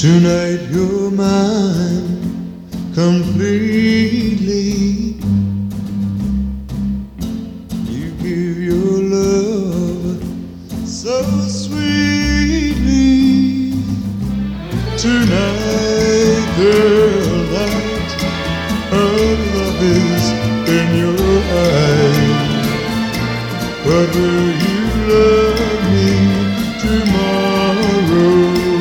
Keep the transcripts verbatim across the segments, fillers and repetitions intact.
Tonight you're mine completely. You give your love so sweetly. Tonight, girl, light of love is in your eyes. But will you love me tomorrow?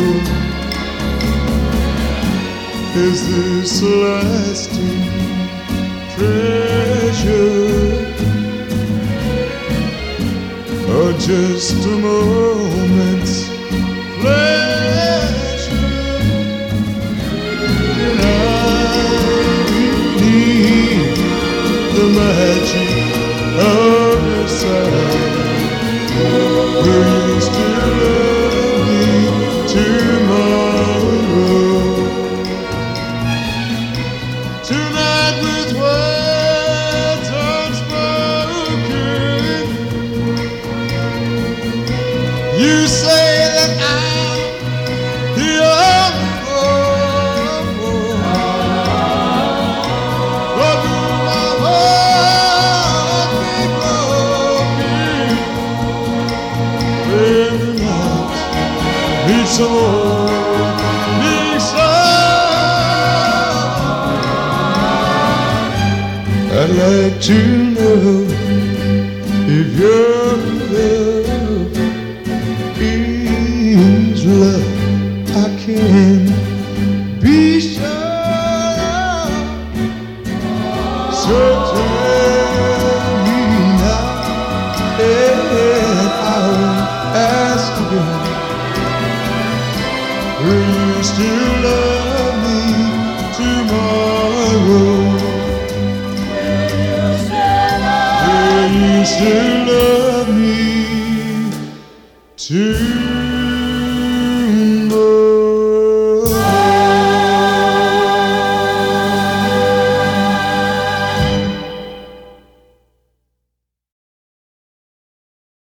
Is this lasting treasure, or just a moment's pleasure? And I need the magic of your side. Will you still love me tomorrow? Tonight with words unspoken, you say that I'm the only one. But will my heart be broken? Every night needs some more, needs some. I'd like to know if your love is love. I can be sure. So tell me now, and I will ask again. Will you still love me tomorrow? You still love me too.